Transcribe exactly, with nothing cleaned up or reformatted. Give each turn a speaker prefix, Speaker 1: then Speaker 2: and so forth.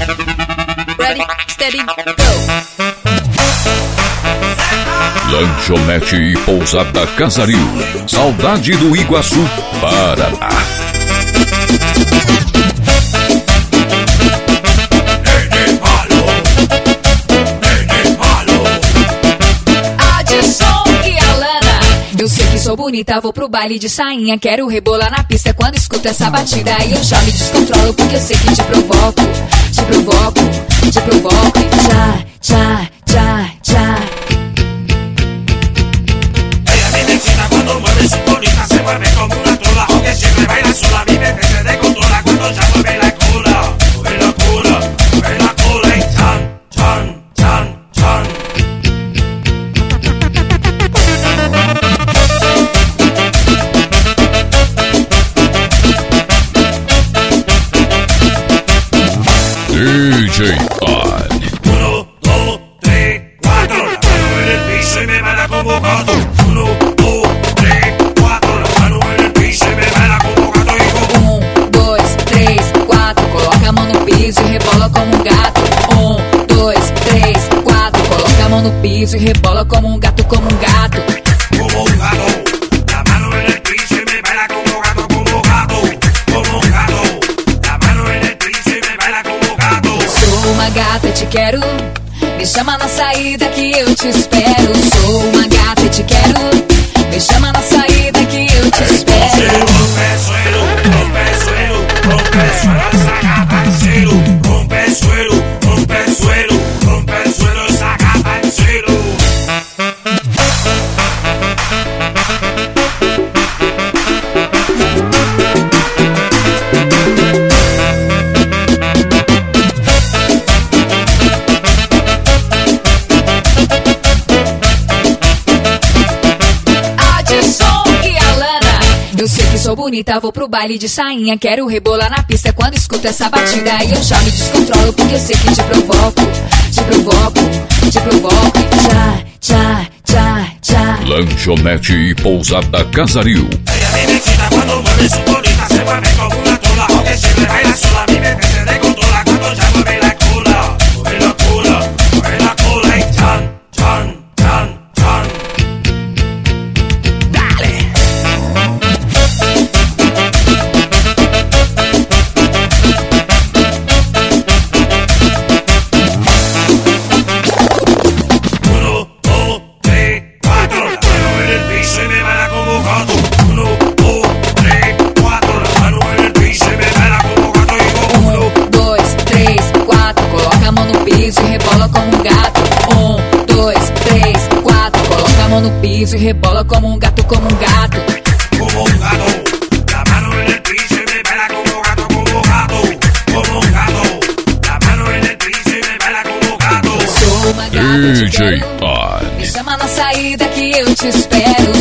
Speaker 1: Ready, steady, go.
Speaker 2: Lanchonete e Pousada Casaril, saudade do Iguaçu, Paraná.
Speaker 1: Adson e Alana. Eu sei que sou bonita, vou pro baile de sainha. Quero rebolar na pista quando escuto essa batida. E eu já me descontrolo porque eu sei que te provoco. Te provoco, te provoco. Tchá, tchá, tchá, tchá.
Speaker 3: Cuando mueve su colita se mueve como una trola, aunque siempre baila sola, mi bebé se descontrola cuando ya mueve la cola, mueve la cola, mueve la cola y chan, chan, chan, chan.
Speaker 2: D J Todd.
Speaker 3: Uno, dos, tres, cuatro, la mano en el piso y me baila como gato. Uno, dos, tres, cuatro, la mano en el piso y me baila como gato.
Speaker 1: Um, dois, três, quatro. Coloca a mão no piso e rebola como um gato. Um, dois, três, quatro. Coloca a mão no piso e rebola como um gato, como um gato.
Speaker 3: Como un gato, la mano en el piso y me baila como gato, como gato, como un gato, la mano en el piso y me baila como gato.
Speaker 1: Sou uma gata e te quero, me chama na saída que eu te espero. Sou uma gata e te quero, me chama na saída que eu te espero.
Speaker 3: Rompe el suelo, rompe el suelo, rompe el suelo, esa gata en celo. Rompe el suelo, rompe el suelo, rompe el suelo, esa gata en celo.
Speaker 1: Eu sei que sou bonita, vou pro baile de sainha. Quero rebolar na pista quando escuto essa batida. E eu já me descontrolo porque eu sei que te provoco. Te provoco, te provoco. Tchá, tchá, tchá, tchá.
Speaker 2: Lanchonete e Pousada Casaril.
Speaker 3: Ella me excita cuando mueve su colita, se mueve como una trola, aunque siempre baila sola, mi bebé se descontrola cuando ya mueve la cola, mueve la cola, mueve la cola y chan, chan, chan, chan. Dale. Uno, dos, tres, cuatro, la mano en el piso y me baila como gato. Uno, dos, tres, cuatro, la mano en el piso y me baila como gato.
Speaker 1: Um, dois, três, quatro. Coloca a mão no piso e rebola como um gato. Um, dois, três, quatro. Coloca a mão no piso e rebola como um gato, como um gato.
Speaker 3: Como un gato, la mano en el piso y me baila como gato, como gato, como un gato, la mano en el piso y me baila como gato.
Speaker 1: Sou uma gata e te
Speaker 2: D J
Speaker 1: quero,
Speaker 2: Todd.
Speaker 1: me chama na saída que eu te espero.